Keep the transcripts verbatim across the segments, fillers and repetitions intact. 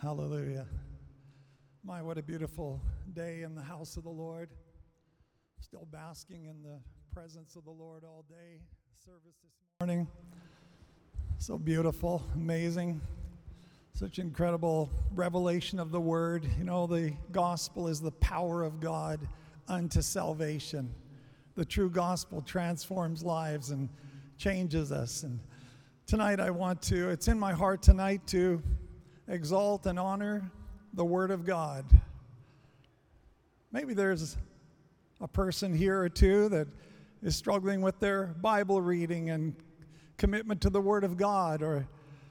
Hallelujah. My, what a beautiful day in the house of the Lord. Still basking in the presence of the Lord all day. Service this morning. So beautiful, amazing. Such incredible revelation of the word. You know, the gospel is the power of God unto salvation. The true gospel transforms lives and changes us. And tonight I want to, it's in my heart tonight to exalt and honor the Word of God. Maybe there's a person here or two that is struggling with their Bible reading and commitment to the Word of God or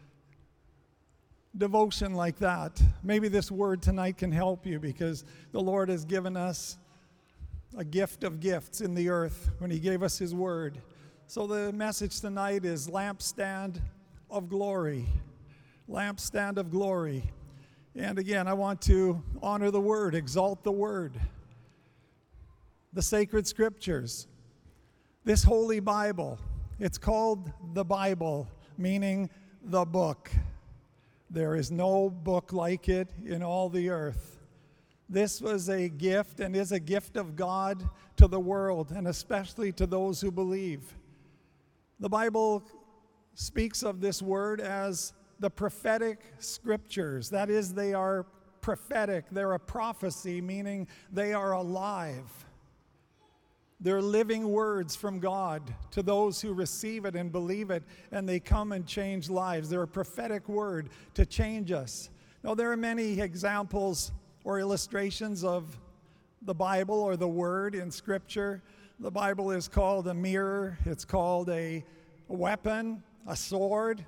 devotion like that. Maybe this word tonight can help you because the Lord has given us a gift of gifts in the earth when He gave us His Word. So the message tonight is Lampstand of Glory. Lampstand of Glory. And again, I want to honor the Word, exalt the Word. The sacred scriptures. This holy Bible. It's called the Bible, meaning the book. There is no book like it in all the earth. This was a gift and is a gift of God to the world, and especially to those who believe. The Bible speaks of this word as the prophetic scriptures. That is, they are prophetic. They're a prophecy, meaning they are alive. They're living words from God to those who receive it and believe it, and they come and change lives. They're a prophetic word to change us. Now, there are many examples or illustrations of the Bible or the Word in Scripture. The Bible is called a mirror. It's called a weapon, a sword.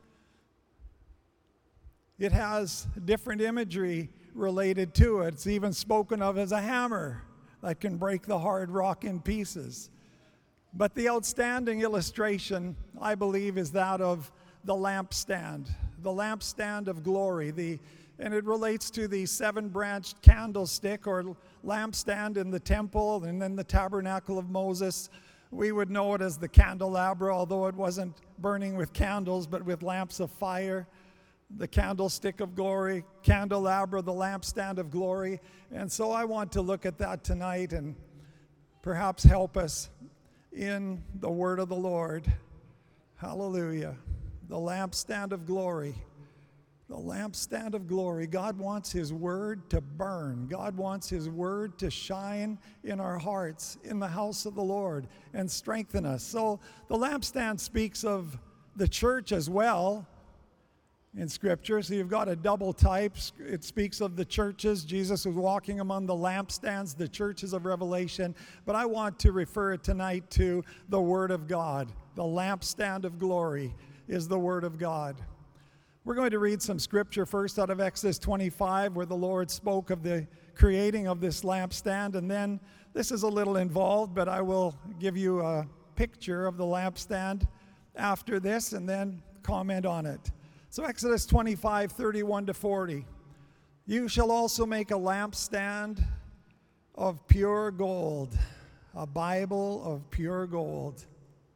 It has different imagery related to it. It's even spoken of as a hammer that can break the hard rock in pieces. But the outstanding illustration, I believe, is that of the lampstand, the lampstand of glory. The, and it relates to the seven-branched candlestick or lampstand in the temple and then the tabernacle of Moses. We would know it as the candelabra, although it wasn't burning with candles, but with lamps of fire. The candlestick of glory, candelabra, the lampstand of glory. And so I want to look at that tonight and perhaps help us in the word of the Lord. Hallelujah. The lampstand of glory. The lampstand of glory. God wants His word to burn. God wants His word to shine in our hearts, in the house of the Lord, and strengthen us. So the lampstand speaks of the church as well in Scripture. So you've got a double type. It speaks of the churches. Jesus was walking among the lampstands, the churches of Revelation. But I want to refer tonight to the Word of God. The lampstand of glory is the Word of God. We're going to read some Scripture first out of Exodus twenty-five, where the Lord spoke of the creating of this lampstand. And then, this is a little involved, but I will give you a picture of the lampstand after this and then comment on it. So Exodus twenty-five, thirty-one to forty. You shall also make a lampstand of pure gold, a Bible of pure gold.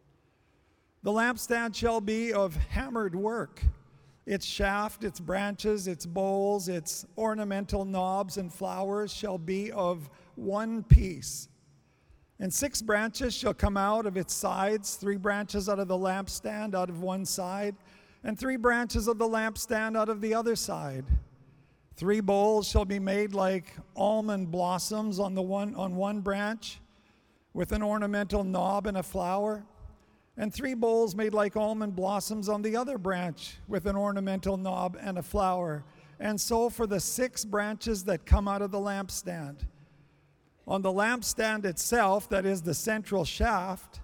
The lampstand shall be of hammered work. Its shaft, its branches, its bowls, its ornamental knobs and flowers shall be of one piece. And six branches shall come out of its sides, three branches out of the lampstand out of one side, and three branches of the lampstand out of the other side. Three bowls shall be made like almond blossoms on the one on one branch, with an ornamental knob and a flower, and three bowls made like almond blossoms on the other branch, with an ornamental knob and a flower. And so for the six branches that come out of the lampstand. On the lampstand itself, that is the central shaft,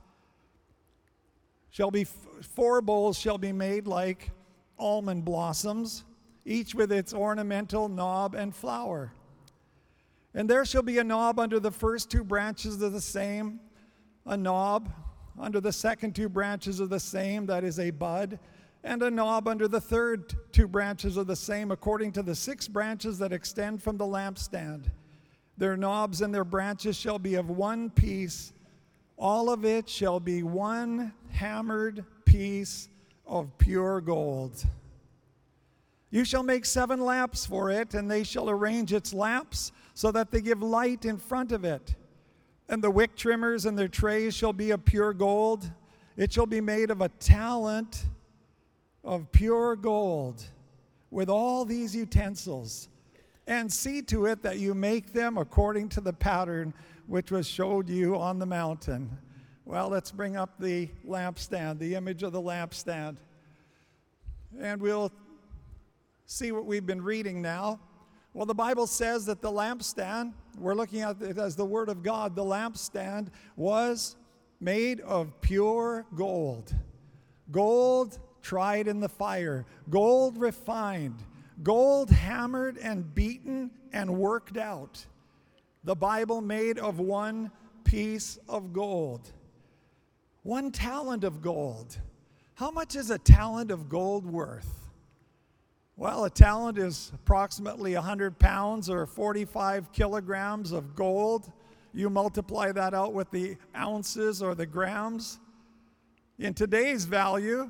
shall be four bowls shall be made like almond blossoms, each with its ornamental knob and flower. And there shall be a knob under the first two branches of the same, a knob under the second two branches of the same, that is a bud, and a knob under the third two branches of the same, according to the six branches that extend from the lampstand. Their knobs and their branches shall be of one piece. All of it shall be one hammered piece of pure gold. You shall make seven lamps for it, and they shall arrange its lamps so that they give light in front of it. And the wick trimmers and their trays shall be of pure gold. It shall be made of a talent of pure gold with all these utensils. And see to it that you make them according to the pattern which was showed you on the mountain. Well, let's bring up the lampstand, the image of the lampstand. And we'll see what we've been reading now. Well, the Bible says that the lampstand, we're looking at it as the Word of God, the lampstand was made of pure gold. Gold tried in the fire, gold refined, gold hammered and beaten and worked out. The Bible made of one piece of gold. One talent of gold. How much is a talent of gold worth? Well, a talent is approximately one hundred pounds or forty-five kilograms of gold. You multiply that out with the ounces or the grams. In today's value,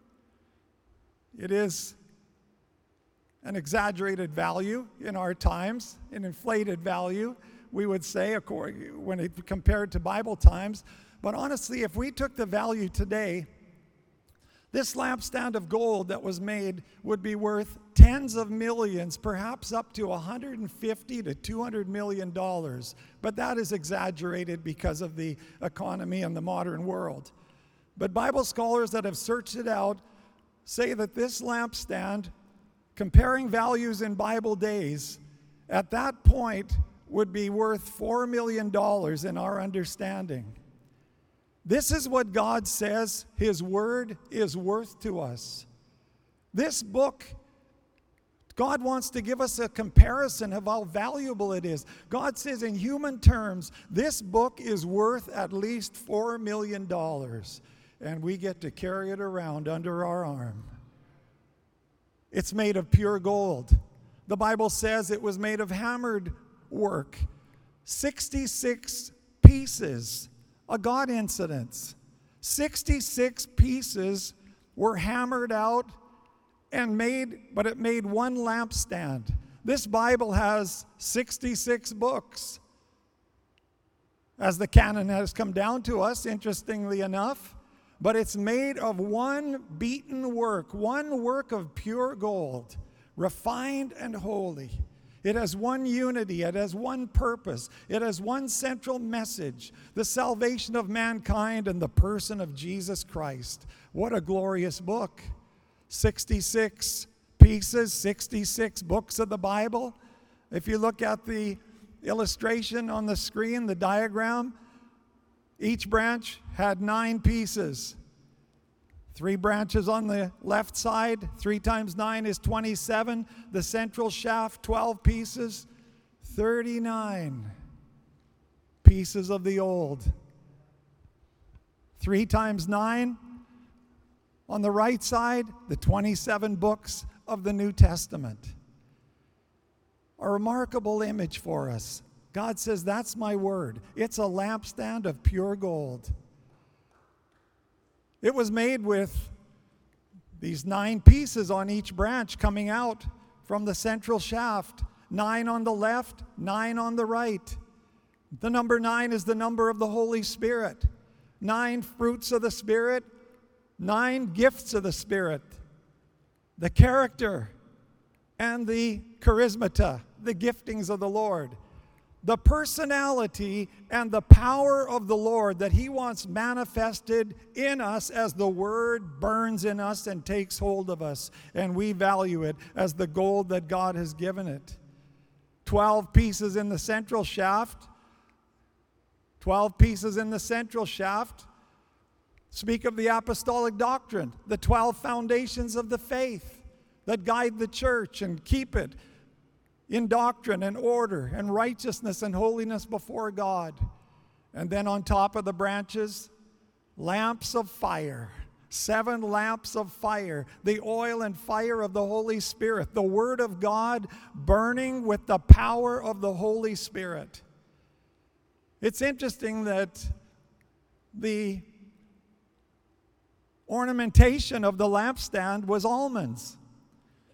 it is an exaggerated value in our times, an inflated value, we would say, when it compared to Bible times. But honestly, if we took the value today, this lampstand of gold that was made would be worth tens of millions, perhaps up to one hundred fifty to two hundred million dollars. But that is exaggerated because of the economy and the modern world. But Bible scholars that have searched it out say that this lampstand, comparing values in Bible days, at that point would be worth four million dollars in our understanding. This is what God says His Word is worth to us. This book, God wants to give us a comparison of how valuable it is. God says in human terms, this book is worth at least four million dollars, and we get to carry it around under our arm. It's made of pure gold. The Bible says it was made of hammered work, sixty-six pieces. A God incidence. sixty-six pieces were hammered out and made, but it made one lampstand. This Bible has sixty-six books. As the canon has come down to us, interestingly enough, but it's made of one beaten work, one work of pure gold, refined and holy. It has one unity. It has one purpose. It has one central message, the salvation of mankind in the person of Jesus Christ. What a glorious book. sixty-six pieces, sixty-six books of the Bible. If you look at the illustration on the screen, the diagram, each branch had nine pieces. Three branches on the left side, three times nine is twenty-seven. The central shaft, twelve pieces, thirty-nine pieces of the old. Three times nine, on the right side, the twenty-seven books of the New Testament. A remarkable image for us. God says, that's my word. It's a lampstand of pure gold. It was made with these nine pieces on each branch coming out from the central shaft. Nine on the left, nine on the right. The number nine is the number of the Holy Spirit. Nine fruits of the Spirit, nine gifts of the Spirit. The character and the charismata, the giftings of the Lord. The personality and the power of the Lord that He wants manifested in us as the Word burns in us and takes hold of us, and we value it as the gold that God has given it. Twelve pieces in the central shaft. Twelve pieces in the central shaft speak of the apostolic doctrine, the twelve foundations of the faith that guide the church and keep it in doctrine and order and righteousness and holiness before God. And then on top of the branches, lamps of fire. Seven lamps of fire. The oil and fire of the Holy Spirit. The Word of God burning with the power of the Holy Spirit. It's interesting that the ornamentation of the lampstand was almonds.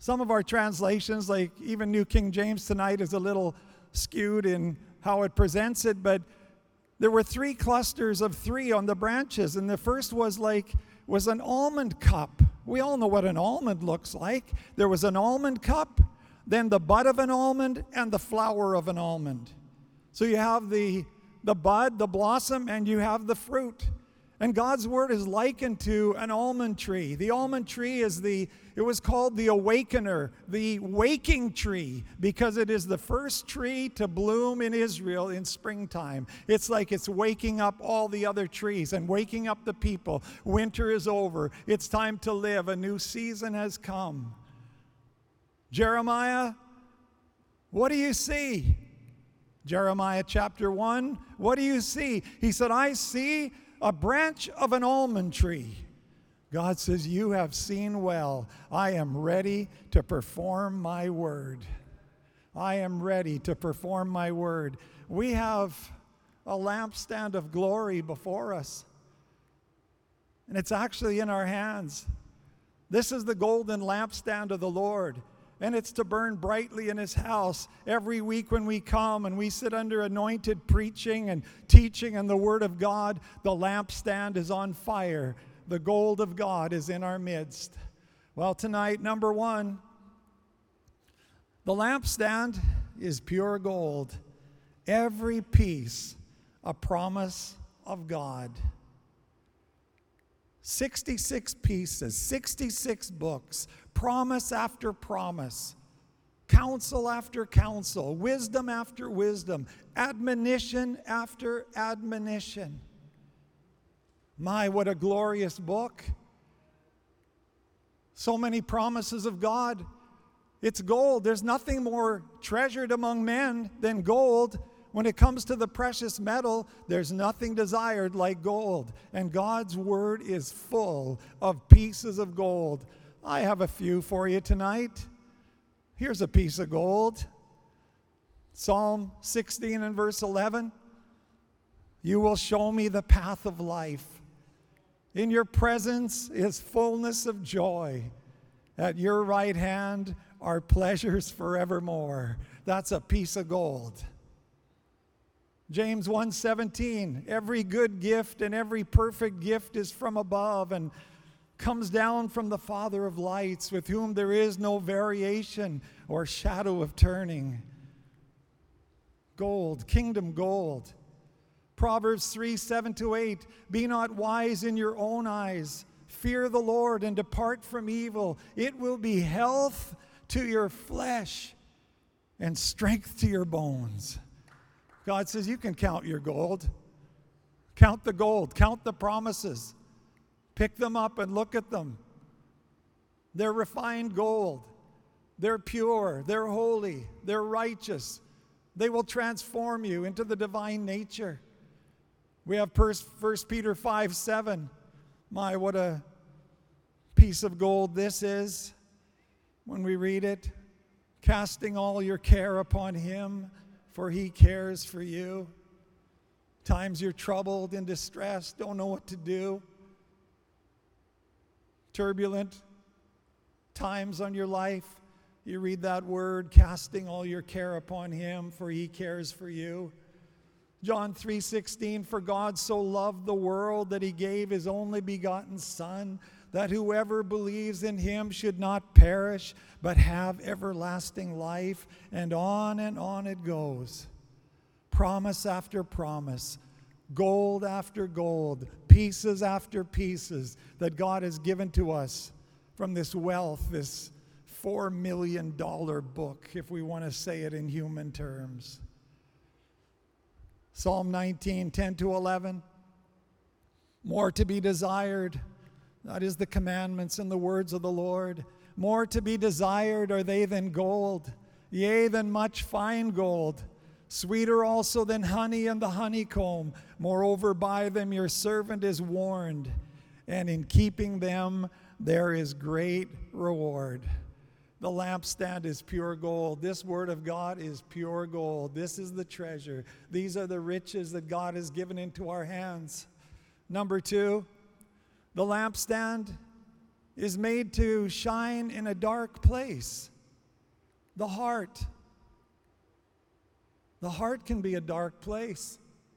Some of our translations, like even New King James tonight, is a little skewed in how it presents it, but there were three clusters of three on the branches, and the first was like was an almond cup. We all know what an almond looks like. There was an almond cup, then the bud of an almond, and the flower of an almond. So you have the, the bud, the blossom, and you have the fruit. And God's word is likened to an almond tree. The almond tree is the, it was called the awakener, the waking tree, because it is the first tree to bloom in Israel in springtime. It's like it's waking up all the other trees and waking up the people. Winter is over. It's time to live. A new season has come. Jeremiah, what do you see? Jeremiah chapter one, what do you see? He said, I see a branch of an almond tree. God says, you have seen well. I am ready to perform my word. I am ready to perform my word. We have a lampstand of glory before us, and it's actually in our hands. This is the golden lampstand of the Lord, and it's to burn brightly in his house. Every week when we come and we sit under anointed preaching and teaching and the word of God, the lampstand is on fire. The gold of God is in our midst. Well, tonight, number one, the lampstand is pure gold. Every piece a promise of God. sixty-six pieces, sixty-six books, promise after promise, counsel after counsel, wisdom after wisdom, admonition after admonition. My, what a glorious book. So many promises of God. It's gold. There's nothing more treasured among men than gold. When it comes to the precious metal, there's nothing desired like gold. And God's word is full of pieces of gold. I have a few for you tonight. Here's a piece of gold. Psalm sixteen and verse eleven. You will show me the path of life. In your presence is fullness of joy. At your right hand are pleasures forevermore. That's a piece of gold. James one seventeen, every good gift and every perfect gift is from above and comes down from the Father of lights, with whom there is no variation or shadow of turning. Gold, kingdom gold. Proverbs three, seven to eight, be not wise in your own eyes. Fear the Lord and depart from evil. It will be health to your flesh and strength to your bones. God says you can count your gold. Count the gold. Count the promises. Pick them up and look at them. They're refined gold. They're pure. They're holy. They're righteous. They will transform you into the divine nature. We have First Peter five, seven. My, what a piece of gold this is when we read it. Casting all your care upon him, for he cares for you. Times you're troubled and distressed, don't know what to do. Turbulent times on your life. You read that word, casting all your care upon him, for he cares for you. John three sixteen, for God so loved the world that he gave his only begotten Son, that whoever believes in him should not perish, but have everlasting life. And on and on it goes. Promise after promise, gold after gold, pieces after pieces that God has given to us from this wealth, this four million dollars book, if we want to say it in human terms. Psalm nineteen, ten to eleven. More to be desired, that is the commandments and the words of the Lord. More to be desired are they than gold, yea, than much fine gold. Sweeter also than honey and the honeycomb. Moreover, by them your servant is warned, and in keeping them there is great reward. The lampstand is pure gold. This word of God is pure gold. This is the treasure. These are the riches that God has given into our hands. Number two, the lampstand is made to shine in a dark place. The heart. The heart can be a dark place.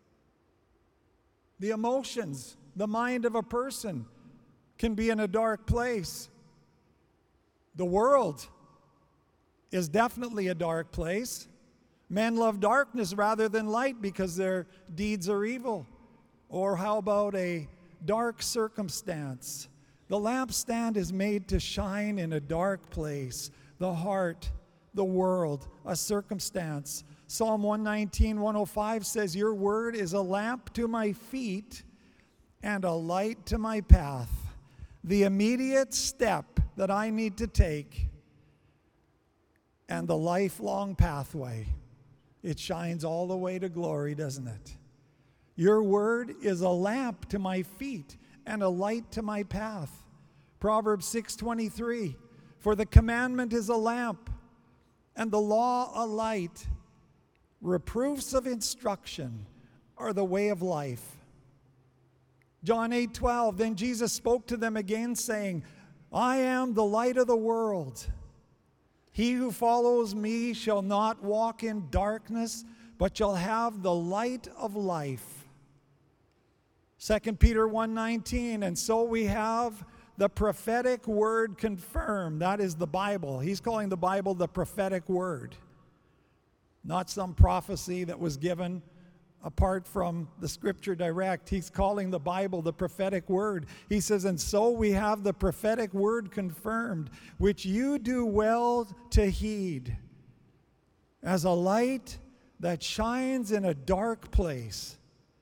The emotions, the mind of a person can be in a dark place. The world is definitely a dark place. Men love darkness rather than light because their deeds are evil. Or how about a dark circumstance? The lampstand is made to shine in a dark place. The heart, the world, a circumstance. Psalm one nineteen, one oh five says, "Your word is a lamp to my feet and a light to my path." The immediate step that I need to take and the lifelong pathway. It shines all the way to glory, doesn't it? Your word is a lamp to my feet and a light to my path. Proverbs six twenty-three, "For the commandment is a lamp and the law a light. Reproofs of instruction are the way of life." John eight twelve, "Then Jesus spoke to them again, saying, I am the light of the world. He who follows me shall not walk in darkness, but shall have the light of life." Second Peter one nineteen, "And so we have the prophetic word confirmed." That is the Bible. He's calling the Bible the prophetic word. Not some prophecy that was given apart from the scripture direct. He's calling the Bible the prophetic word. He says, "And so we have the prophetic word confirmed, which you do well to heed, as a light that shines in a dark place,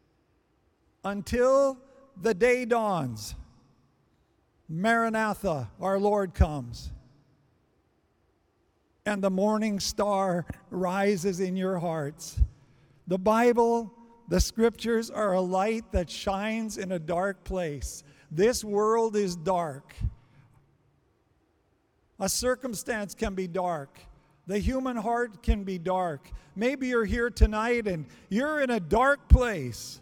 until the day dawns." Maranatha, our Lord comes. And the morning star rises in your hearts. The Bible, the scriptures are a light that shines in a dark place. This world is dark. A circumstance can be dark. The human heart can be dark. Maybe you're here tonight and you're in a dark place.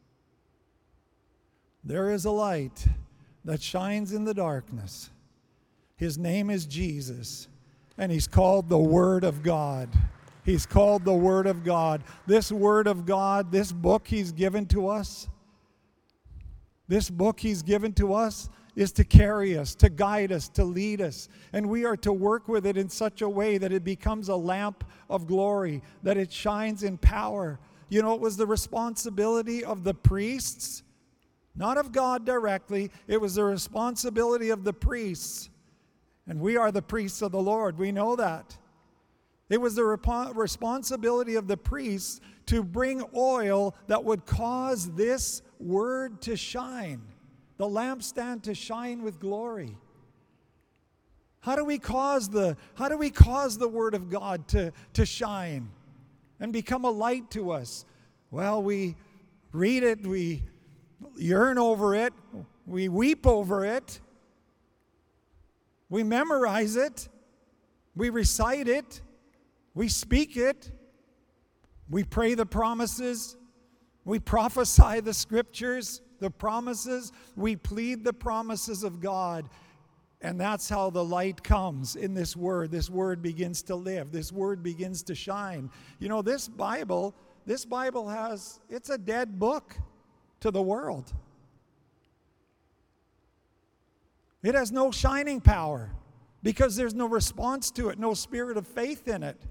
There is a light that shines in the darkness. His name is Jesus. And he's called the Word of God. He's called the Word of God. This Word of God, this book he's given to us, this book he's given to us is to carry us, to guide us, to lead us. And we are to work with it in such a way that it becomes a lamp of glory, that it shines in power. You know, it was the responsibility of the priests, not of God directly. It was the responsibility of the priests. And we are the priests of the Lord. We know that. It was the rep- responsibility of the priests to bring oil that would cause this word to shine, the lampstand to shine with glory. How do we cause the, how do we cause the word of God to, to shine and become a light to us? Well, we read it, we yearn over it, we weep over it. We memorize it, we recite it, we speak it, we pray the promises, we prophesy the scriptures, the promises, we plead the promises of God. And that's how the light comes in this word. This word begins to live. This word begins to shine. You know, this Bible, this Bible has, it's a dead book to the world. It has no shining power because there's no response to it, no spirit of faith in it.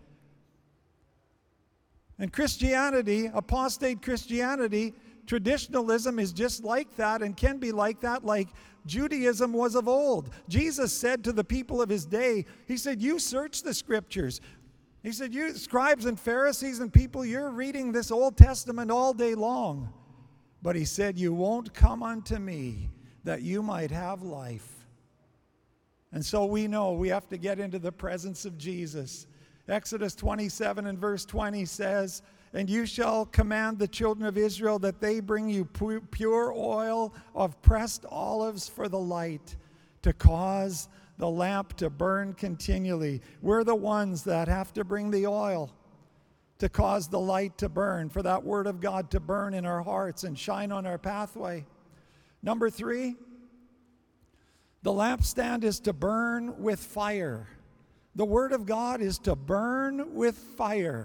And Christianity, apostate Christianity, traditionalism is just like that and can be like that, like Judaism was of old. Jesus said to the people of his day, he said, "You search the scriptures." He said, "You scribes and Pharisees and people, you're reading this Old Testament all day long." But he said, "You won't come unto me that you might have life." And so we know we have to get into the presence of Jesus. Exodus twenty-seven and verse twenty says, "And you shall command the children of Israel that they bring you pu- pure oil of pressed olives for the light, to cause the lamp to burn continually." We're the ones that have to bring the oil to cause the light to burn, for that word of God to burn in our hearts and shine on our pathway. Number three, The lampstand is to burn with fire. The Word of God is to burn with fire.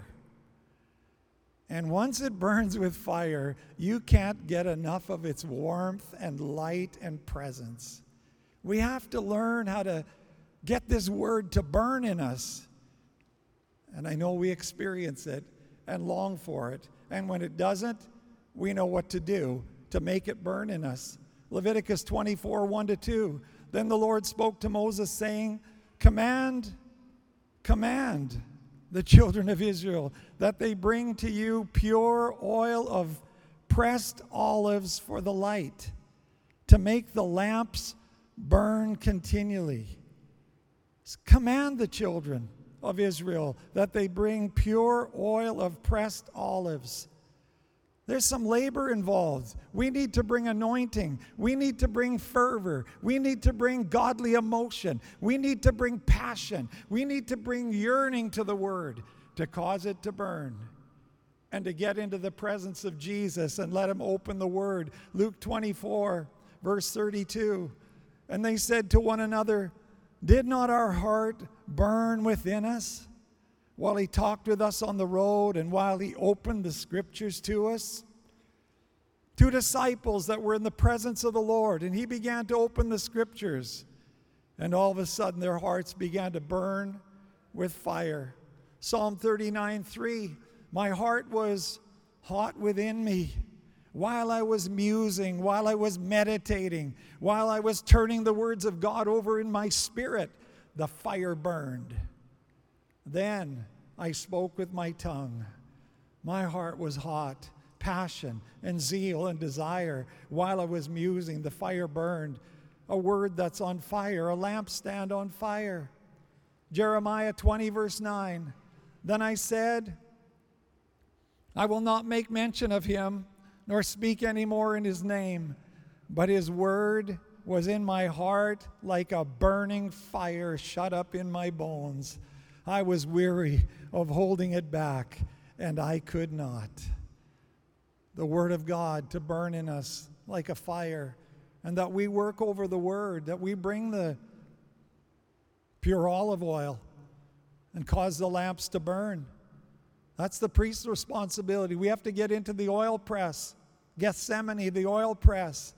And once it burns with fire, you can't get enough of its warmth and light and presence. We have to learn how to get this Word to burn in us. And I know we experience it and long for it. And when it doesn't, we know what to do to make it burn in us. Leviticus twenty-four, one to two. Then the Lord spoke to Moses, saying, Command, command the children of Israel that they bring to you pure oil of pressed olives for the light, to make the lamps burn continually. Command the children of Israel that they bring pure oil of pressed olives. There's some labor involved. We need to bring anointing. We need to bring fervor. We need to bring godly emotion. We need to bring passion. We need to bring yearning to the Word to cause it to burn and to get into the presence of Jesus and let Him open the Word. Luke twenty-four, verse thirty-two. And they said to one another, Did not our heart burn within us while He talked with us on the road and while He opened the Scriptures to us? Two disciples that were in the presence of the Lord, and He began to open the Scriptures, and all of a sudden their hearts began to burn with fire. Psalm thirty-nine, three, My heart was hot within me while I was musing, while I was meditating, while I was turning the words of God over in my spirit, the fire burned. Then I spoke with my tongue. My heart was hot, passion and zeal and desire. While I was musing, the fire burned. A word that's on fire, a lampstand on fire. Jeremiah twenty, verse nine. Then I said, I will not make mention of him, nor speak any more in his name. But his word was in my heart like a burning fire shut up in my bones. I was weary of holding it back, and I could not. The Word of God to burn in us like a fire, and that we work over the Word, that we bring the pure olive oil and cause the lamps to burn. That's the priest's responsibility. We have to get into the oil press, Gethsemane, the oil press.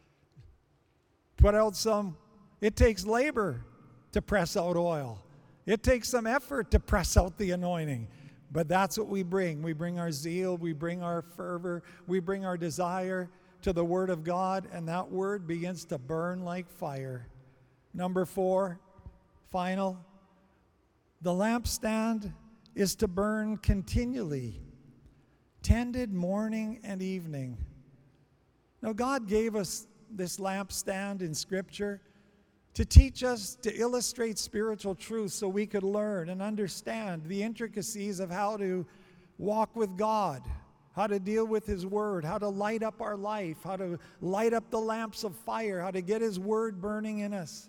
Put out some, it takes labor to press out oil. It takes some effort to press out the anointing, but that's what we bring. We bring our zeal, we bring our fervor, we bring our desire to the Word of God, and that Word begins to burn like fire. Number four, final, the lampstand is to burn continually, tended morning and evening. Now, God gave us this lampstand in Scripture to teach us, to illustrate spiritual truth so we could learn and understand the intricacies of how to walk with God, how to deal with His Word, how to light up our life, how to light up the lamps of fire, how to get His Word burning in us.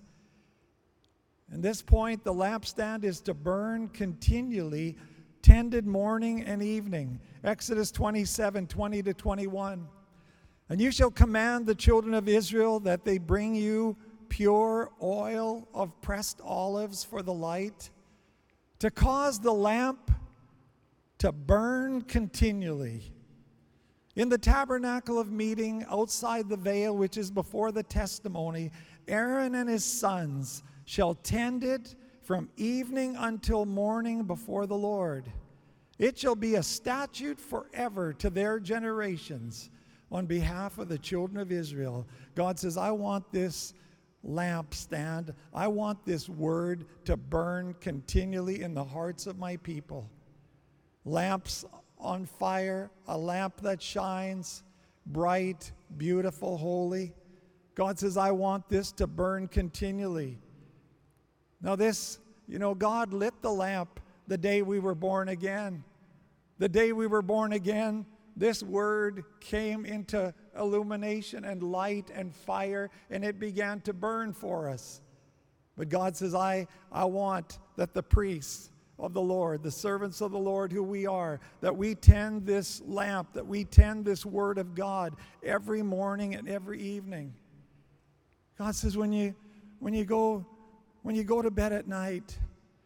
At this point, the lampstand is to burn continually, tended morning and evening. Exodus twenty-seven, twenty to twenty-one. And you shall command the children of Israel that they bring you pure oil of pressed olives for the light, to cause the lamp to burn continually. In the tabernacle of meeting outside the veil, which is before the testimony, Aaron and his sons shall tend it from evening until morning before the Lord. It shall be a statute forever to their generations on behalf of the children of Israel. God says, I want this lampstand, I want this word to burn continually in the hearts of my people. Lamps on fire, a lamp that shines, bright, beautiful, holy. God says, I want this to burn continually. Now this, you know, God lit the lamp the day we were born again. The day we were born again, this word came into illumination and light and fire, and it began to burn for us. But God says, I, I want that the priests of the Lord, the servants of the Lord who we are, that we tend this lamp, that we tend this word of God every morning and every evening. God says, when you when you go when you go to bed at night,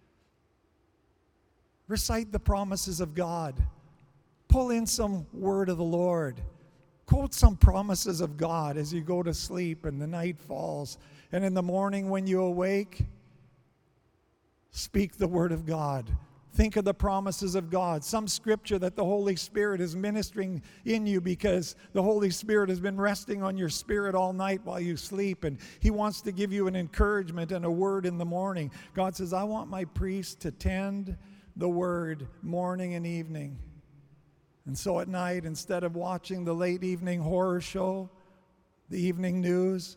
recite the promises of God. Pull in some word of the Lord. Quote some promises of God as you go to sleep and the night falls. And in the morning when you awake, speak the word of God. Think of the promises of God. Some scripture that the Holy Spirit is ministering in you because the Holy Spirit has been resting on your spirit all night while you sleep. And He wants to give you an encouragement and a word in the morning. God says, I want my priest to tend the word morning and evening. And so at night, instead of watching the late evening horror show, the evening news,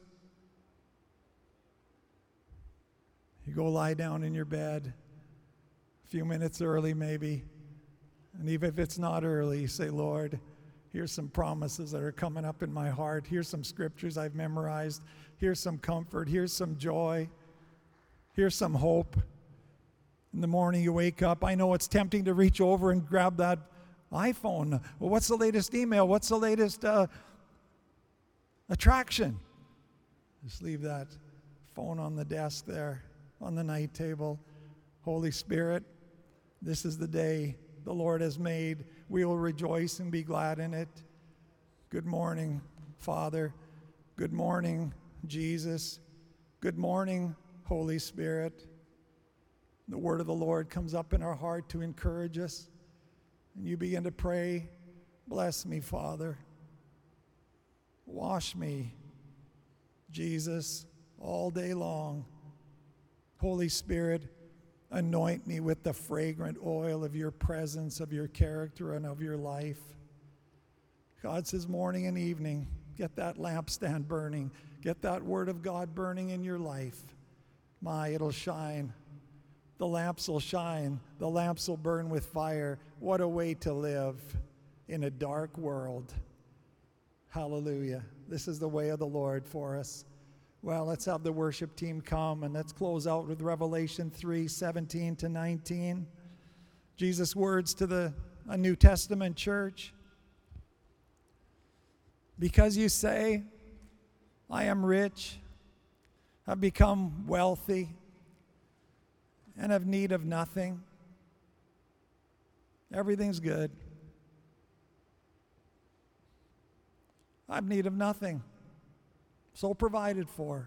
you go lie down in your bed a few minutes early maybe. And even if it's not early, you say, Lord, here's some promises that are coming up in my heart. Here's some scriptures I've memorized. Here's some comfort. Here's some joy. Here's some hope. In the morning you wake up. I know it's tempting to reach over and grab that iPhone. Well, what's the latest email? What's the latest uh, attraction? Just leave that phone on the desk there, on the night table. Holy Spirit, this is the day the Lord has made. We will rejoice and be glad in it. Good morning, Father. Good morning, Jesus. Good morning, Holy Spirit. The word of the Lord comes up in our heart to encourage us. And you begin to pray, bless me, Father. Wash me, Jesus, all day long. Holy Spirit, anoint me with the fragrant oil of your presence, of your character, and of your life. God says morning and evening, get that lampstand burning. Get that word of God burning in your life. My, it'll shine. The lamps will shine. The lamps will burn with fire. What a way to live in a dark world. Hallelujah. This is the way of the Lord for us. Well, let's have the worship team come and let's close out with Revelation three, seventeen to nineteen. Jesus' words to the a New Testament church. Because you say, I am rich, I've become wealthy, and have need of nothing. Everything's good. I've need of nothing. So provided for.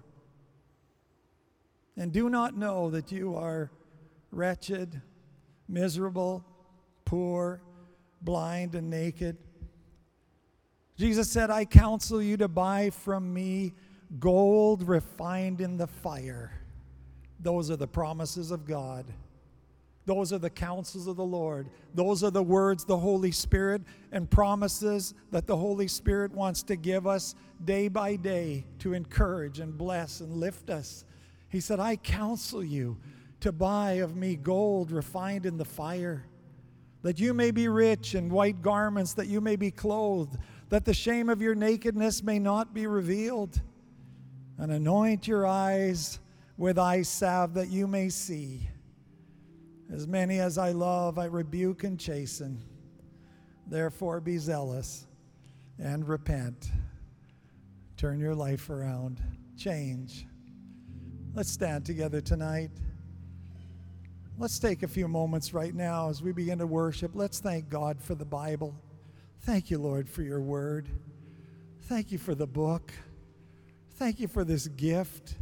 And do not know that you are wretched, miserable, poor, blind, and naked. Jesus said, I counsel you to buy from me gold refined in the fire. Those are the promises of God. Those are the counsels of the Lord. Those are the words, the Holy Spirit, and promises that the Holy Spirit wants to give us day by day to encourage and bless and lift us. He said, I counsel you to buy of me gold refined in the fire, that you may be rich, in white garments, that you may be clothed, that the shame of your nakedness may not be revealed, and anoint your eyes with eye salve that you may see. As many as I love, I rebuke and chasten. Therefore be zealous and repent. Turn your life around. Change. Let's stand together tonight. Let's take a few moments right now as we begin to worship. Let's thank God for the Bible. Thank you, Lord, for your word. Thank you for the book. Thank you for this gift.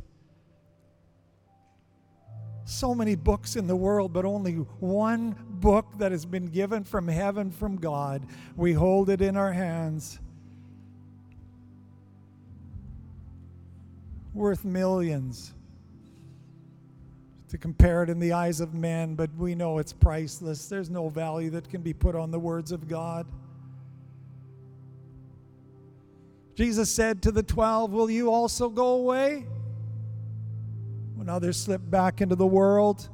So many books in the world, but only one book that has been given from heaven, from God. We hold it in our hands. Worth millions. To compare it in the eyes of men, but we know it's priceless. There's no value that can be put on the words of God. Jesus said to the twelve, will you also go away? When others slipped back into the world,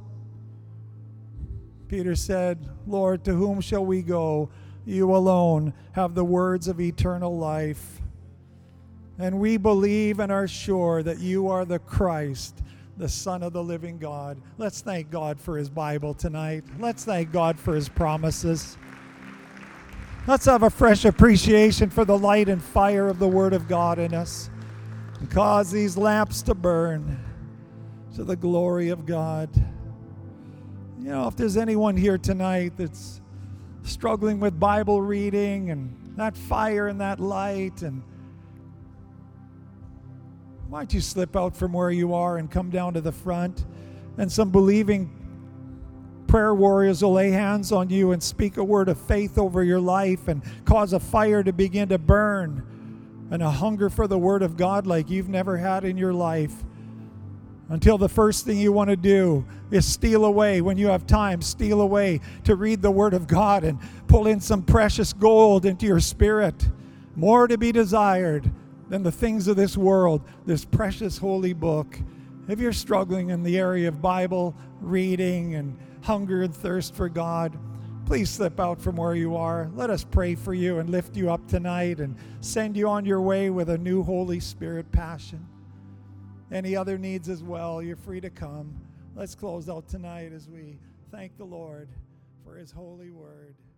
Peter said, Lord, to whom shall we go? You alone have the words of eternal life. And we believe and are sure that you are the Christ, the Son of the living God. Let's thank God for his Bible tonight. Let's thank God for his promises. Let's have a fresh appreciation for the light and fire of the Word of God in us, and cause these lamps to burn. to the glory of God. You know, if there's anyone here tonight that's struggling with Bible reading and that fire and that light, and why don't you slip out from where you are and come down to the front, and some believing prayer warriors will lay hands on you and speak a word of faith over your life and cause a fire to begin to burn and a hunger for the Word of God like you've never had in your life, until the first thing you want to do is steal away. When you have time, steal away to read the Word of God and pull in some precious gold into your spirit. More to be desired than the things of this world, this precious holy book. If you're struggling in the area of Bible reading and hunger and thirst for God, please slip out from where you are. Let us pray for you and lift you up tonight and send you on your way with a new Holy Spirit passion. Any other needs as well, you're free to come. Let's close out tonight as we thank the Lord for His holy word.